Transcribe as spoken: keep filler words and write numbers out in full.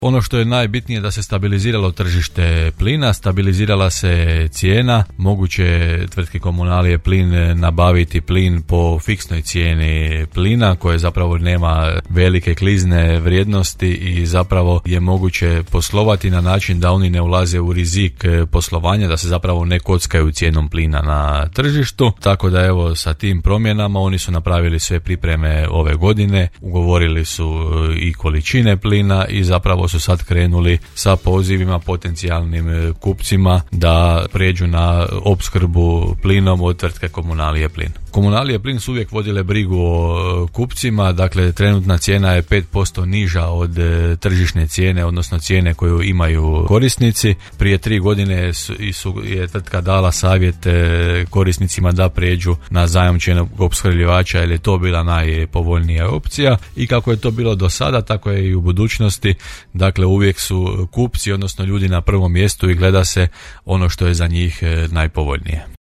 Ono što je najbitnije da se stabiliziralo tržište plina, stabilizirala se cijena, moguće tvrtke Komunalije plin nabaviti plin po fiksnoj cijeni plina koje zapravo nema velike klizne vrijednosti i zapravo je moguće poslovati na način da oni ne ulaze u rizik poslovanja, da se zapravo ne kockaju cijenom plina na tržištu. Tako da evo sa tim promjenama oni su napravili sve pripreme ove godine, ugovorili su i količine plina i zapravo su sad krenuli sa pozivima potencijalnim kupcima da prijeđu na opskrbu plinom od tvrtke Komunalije plin. Komunalije plin su uvijek vodile brigu o kupcima, dakle trenutna cijena je pet posto niža od tržišne cijene, odnosno cijene koju imaju korisnici. Prije tri godine su, su, je tvrtka dala savjet korisnicima da prijeđu na zajamčenog opskrbljivača jer je to bila najpovoljnija opcija i kako je to bilo do sada, tako je i u budućnosti. Dakle, uvijek su kupci, odnosno ljudi na prvom mjestu i gleda se ono što je za njih najpovoljnije.